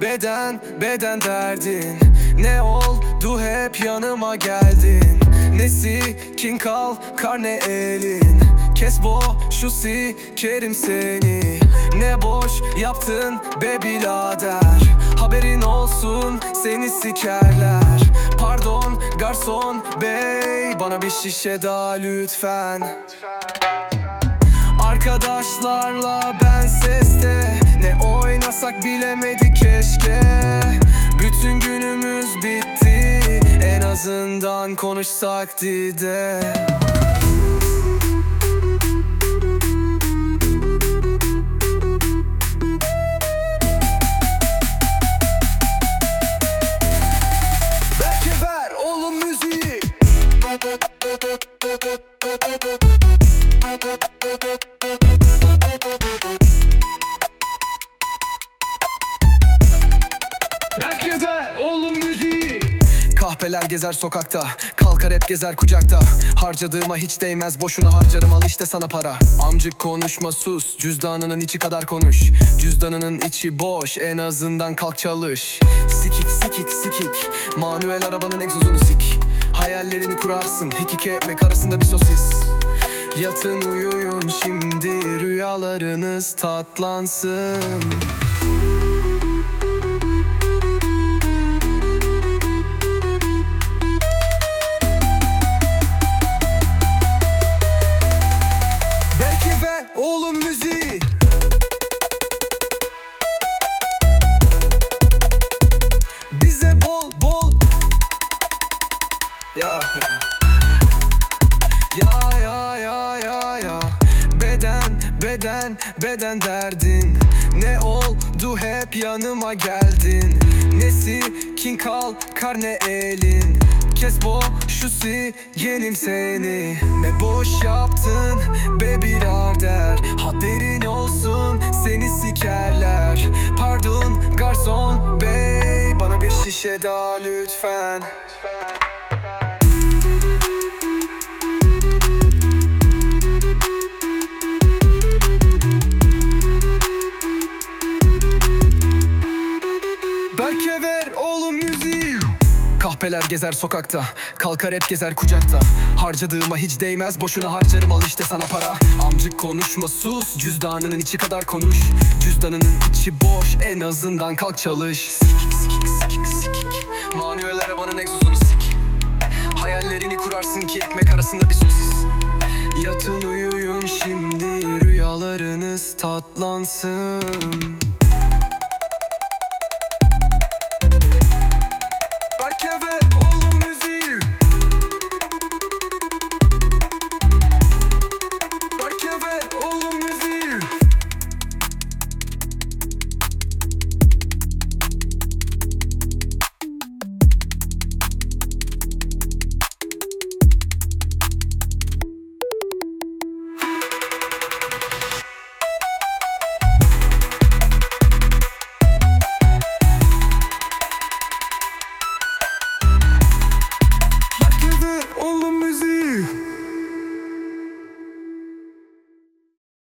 beden derdin. Ne oldu hep yanıma geldin. Nesi kin kal karne elin. Kes şu sikerim seni. Ne boş yaptın be birader. Haberin olsun seni sikerler. Pardon garson bey, bana bir şişe daha lütfen. Arkadaşlarla ben seste, ne oynasak bilemedik keşke. Bütün günümüz bitti, en azından konuşsak de. Belki ver oğlum müziği. Belki ver oğlum müziği. Kahpeler gezer sokakta, kalkar hep gezer kucakta. Harcadığıma hiç değmez, boşuna harcarım, al işte sana para. Amcık konuşma sus, cüzdanının içi kadar konuş. Cüzdanının içi boş, en azından kalk çalış. Sikik sikik sikik, manuel arabanın egzozunu sik. Hayallerini kurarsın, iki ekmek arasında bir sosis. Yatın uyuyun şimdi, rüyalarınız tatlansın. Belki ver oğlum müziği. Bize bol bol ya. Beden derdin. Ne oldu hep yanıma geldin. Nesi kin kal karne elin. Kes şu sikerim seni. Ne boş yaptın be birader. Haberin olsun seni sikerler. Pardon garson bey, bana bir şişe daha lütfen. Belki ver oğlum müziği. Kahpeler gezer sokakta, kalkar hep gezer kucakta. Harcadığıma hiç değmez, boşuna harcarım, al işte sana para. Amcık konuşma sus, cüzdanının içi kadar konuş. Cüzdanının içi boş, en azından kalk çalış. Sikik sikik sikik sikik, manuel arabanın egzozunu sik. Hayallerini kurarsın ki ekmek arasında bir sosis. Yatın uyuyun şimdi, rüyalarınız tatlansın.